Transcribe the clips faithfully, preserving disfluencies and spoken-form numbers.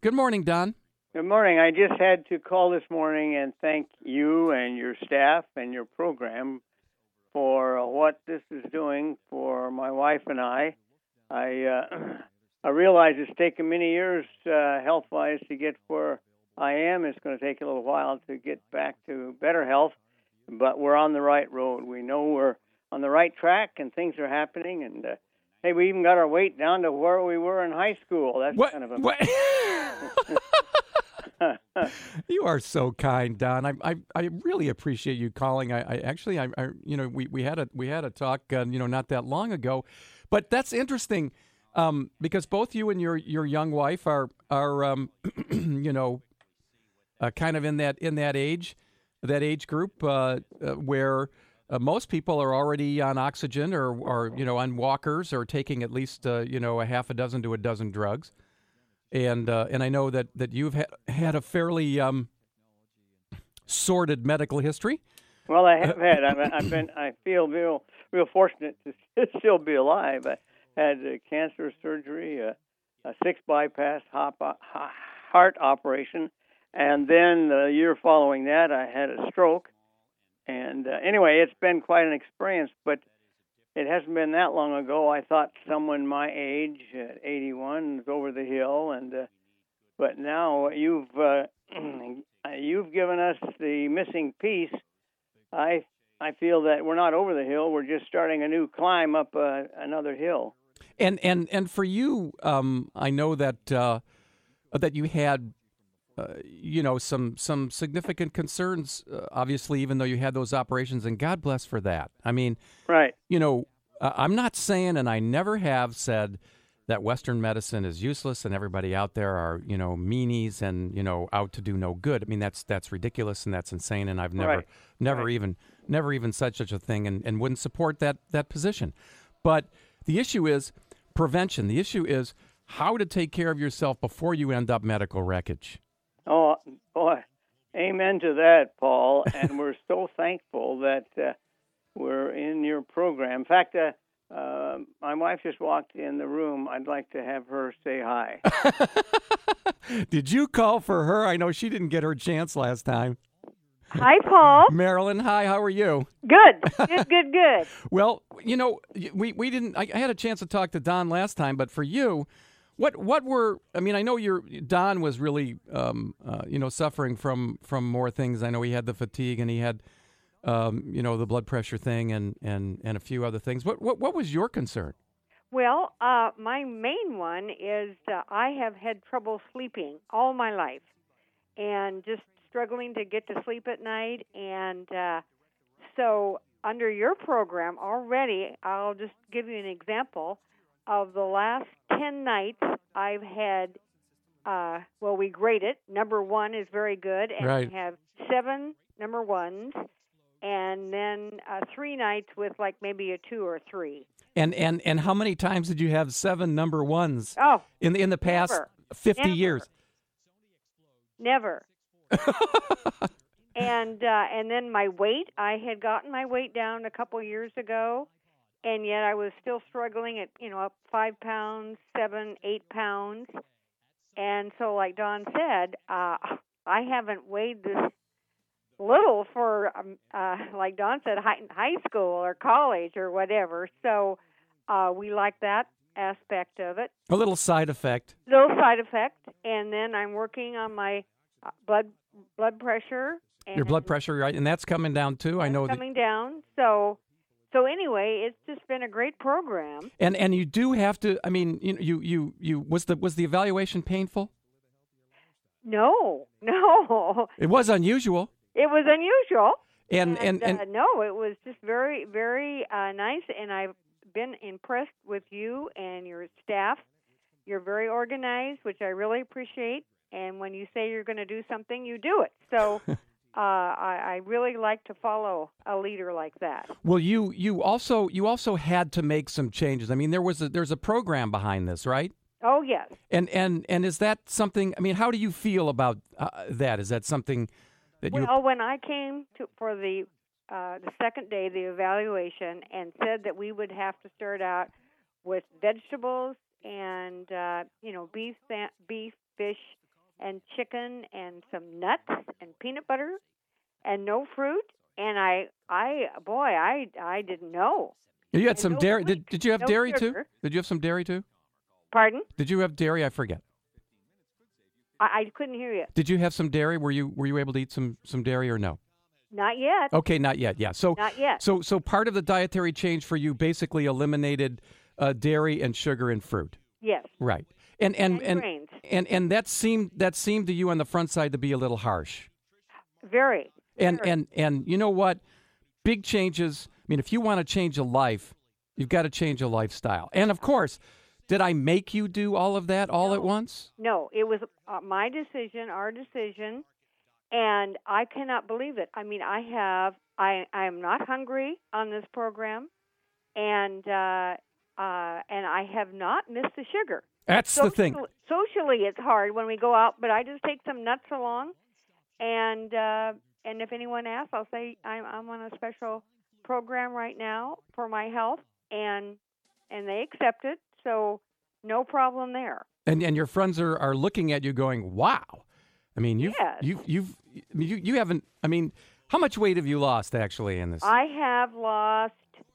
Good morning, Don. Good morning. I just had to call this morning and thank you and your staff and your program for what this is doing for my wife and I. I uh, I realize it's taken many years uh, health-wise to get where I am. It's going to take a little while to get back to better health, but we're on the right road. We know we're on the right track and things are happening. And uh, hey, we even got our weight down to where we were in high school. That's what? kind of a What? You are so kind, Don. I I, I really appreciate you calling. I, I actually I, I you know we, we had a we had a talk uh, you know not that long ago, but that's interesting um, because both you and your, your young wife are are um, you know uh, kind of in that in that age that age group uh, uh, where uh, most people are already on oxygen or or you know on walkers or taking at least uh, you know a half a dozen to a dozen drugs. And uh, and I know that, that you've ha- had a fairly um, sordid medical history. Well, I have had. I've, I've been. I feel real, real fortunate to still be alive. I had uh, cancer surgery, uh, a six bypass hop, uh, heart operation, and then the year following that, I had a stroke. And uh, anyway, it's been quite an experience, but it hasn't been that long ago. I thought someone my age, at eighty-one, was over the hill, and uh, but now you've uh, you've given us the missing piece. I I feel that we're not over the hill. We're just starting a new climb up uh, another hill. And and and for you, um, I know that uh, that you had. Uh, you know, some some significant concerns, uh, obviously, even though you had those operations, and God bless for that. I mean, right. You know, uh, I'm not saying, and I never have said, that Western medicine is useless and everybody out there are, you know, meanies and, you know, out to do no good. I mean, that's that's ridiculous and that's insane, and I've never, right. never right. even, never even said such a thing and, and wouldn't support that that position. But the issue is prevention. The issue is how to take care of yourself before you end up medical wreckage. Oh, boy, amen to that, Paul. And we're so thankful that uh, we're in your program. In fact, uh, uh, my wife just walked in the room. I'd like to have her say hi. Did you call for her? I know she didn't get her chance last time. Hi, Paul. Marilyn, hi, how are you? Good, good, good, good. Well, you know, we, we didn't, I, I had a chance to talk to Don last time, but for you, What what were I mean I know your Don was really um, uh, you know suffering from, from more things. I know he had the fatigue and he had um, you know the blood pressure thing and, and, and a few other things. What what what was your concern? Well, uh, my main one is uh, I have had trouble sleeping all my life, and just struggling to get to sleep at night. And uh, so under your program already, I'll just give you an example. Of the last ten nights, I've had, uh, well, we grade it. Number one is very good, and Right. we have seven number ones, and then uh, three nights with like maybe a two or three. And and, and how many times did you have seven number ones Oh, in the, in the past never. fifty Never. years? Never. and uh, and then my weight, I had gotten my weight down a couple years ago. And yet I was still struggling at, you know, up five pounds, seven, eight pounds. And so like Don said, uh, I haven't weighed this little for, um, uh, like Don said, high, high school or college or whatever. So uh, we like that aspect of it. A little side effect. Little side effect. And then I'm working on my uh, blood blood pressure. And Your blood pressure, right? And that's coming down too. I know coming that... down. So... So anyway, it's just been a great program. And and you do have to. I mean, you you you, you was the was the evaluation painful? No, no. It was unusual. It was unusual. And and and, and uh, no, it was just very very uh, nice. And I've been impressed with you and your staff. You're very organized, which I really appreciate. And when you say you're going to do something, you do it. So. Uh, I, I really like to follow a leader like that. Well, you you also you also had to make some changes. I mean, there was a, there's a program behind this, right? Oh yes. And and and is that something? I mean, how do you feel about uh, that? Is that something that you? Well, when I came to for the uh, the second day, the evaluation, and said that we would have to start out with vegetables and uh, you know beef, beef, fish, and chicken and some nuts and peanut butter and no fruit. And I, I, boy, I, I didn't know. You had And some no dairy. sweet, Did, did you have no dairy too? sugar. Did you have some dairy too? Pardon? Did you have dairy? I forget. I, I couldn't hear you. Did you have some dairy? Were you were you able to eat some some dairy or no? Not yet. Okay, not yet. Yeah. So Not yet. So so part of the dietary change for you basically eliminated uh, dairy and sugar and fruit. Yes. Right. And and And and, grains. and and that seemed that seemed to you on the front side to be a little harsh. Very. And very. and and you know what? Big changes. I mean, if you want to change a life, you've got to change a lifestyle. And of course, did I make you do all of that all No. at once? No, it was uh, my decision, our decision, and I cannot believe it. I mean, I have, I, I am not hungry on this program, and uh, uh, and I have not missed the sugar. That's the thing. Social- Socially, it's hard when we go out, but I just take some nuts along, and uh, and if anyone asks, I'll say I'm, I'm on a special program right now for my health, and and they accept it, so no problem there. And and your friends are, are looking at you going, wow. I mean, you've, Yes. you've, you've, I mean, you, you haven't, I mean, how much weight have you lost actually in this? I have lost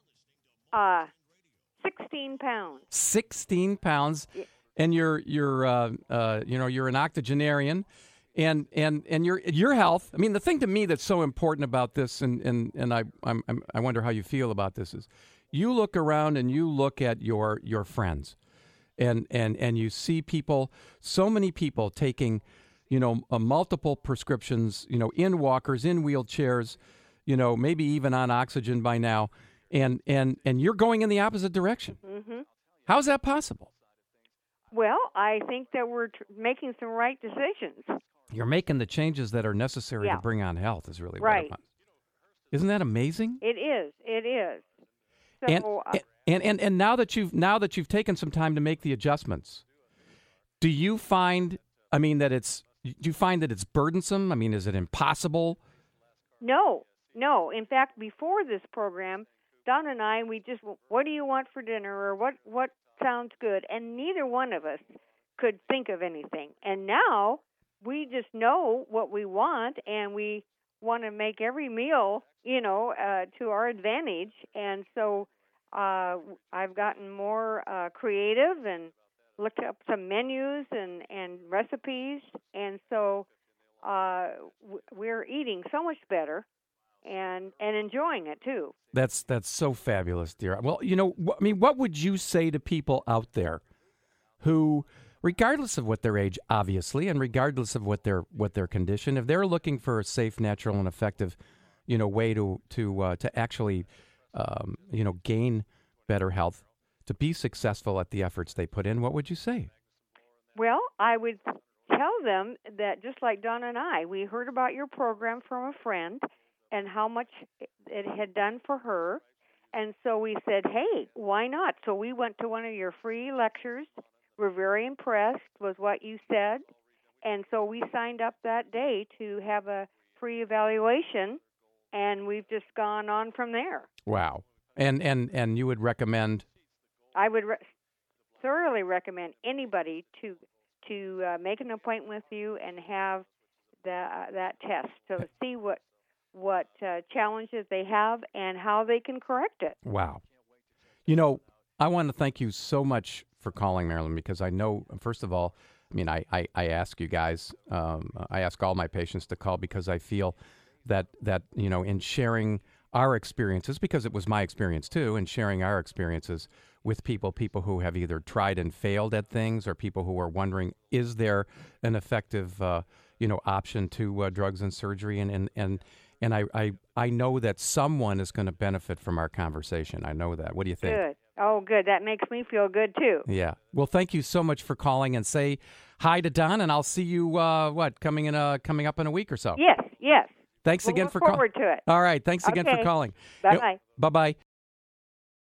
uh, sixteen pounds. sixteen pounds. Yeah. And you're, you're, uh, uh, you know, you're an octogenarian and, and, and your, your health. I mean, the thing to me that's so important about this, and, and, and I, I'm, I'm, I wonder how you feel about this, is you look around and you look at your, your friends and, and, and you see people, so many people taking, you know, uh, multiple prescriptions, you know, in walkers, in wheelchairs, you know, maybe even on oxygen by now, and and and you're going in the opposite direction. hmm How's that possible? Well, I think that we're tr- making some right decisions. You're making the changes that are necessary Yeah. to bring on health is really Right. what I'm. Isn't that amazing? It is. It is. So, And, uh, and and and now that you've now that you've taken some time to make the adjustments, do you find? I mean, that it's. Do you find that it's burdensome? I mean, is it impossible? no, no. In fact, before this program, Don and I, we just, what do you want for dinner, or what what sounds good, and neither one of us could think of anything. And now we just know what we want, and we want to make every meal, you know, uh, to our advantage. And so uh, I've gotten more uh, creative and looked up some menus and, and recipes, and so uh, w- we're eating so much better and and enjoying it too. That's that's so fabulous, dear. Well, you know, wh- I mean, what would you say to people out there who, regardless of what their age, obviously, and regardless of what their what their condition, if they're looking for a safe, natural, and effective, you know, way to to uh, to actually, um, you know, gain better health, to be successful at the efforts they put in, what would you say? Well, I would tell them that just like Don and I, we heard about your program from a friend and how much it had done for her. And so we said, hey, why not? So we went to one of your free lectures. We're very impressed with what you said. And so we signed up that day to have a free evaluation, and we've just gone on from there. Wow. And and and you would recommend? I would re- thoroughly recommend anybody to to uh, make an appointment with you and have the, uh, that test to see what what uh, challenges they have and how they can correct it. Wow. You know, I want to thank you so much for calling, Marilyn, because I know, first of all, I mean, I, I, I ask you guys, um, I ask all my patients to call because I feel that, that, you know, in sharing our experiences, because it was my experience too, and sharing our experiences with people, people who have either tried and failed at things, or people who are wondering, is there an effective, uh, you know, option to uh, drugs and surgery? And, and, and, and I, I, I know that someone is going to benefit from our conversation. I know that. What do you think? Good. Oh, good. That makes me feel good too. Yeah. Well, thank you so much for calling, and say hi to Don, and I'll see you, uh, what, coming in a, coming up in a week or so. Yes, yes. Thanks We'll again look for calling. forward to it. All right. Thanks again Okay. for calling. Bye-bye. Bye-bye.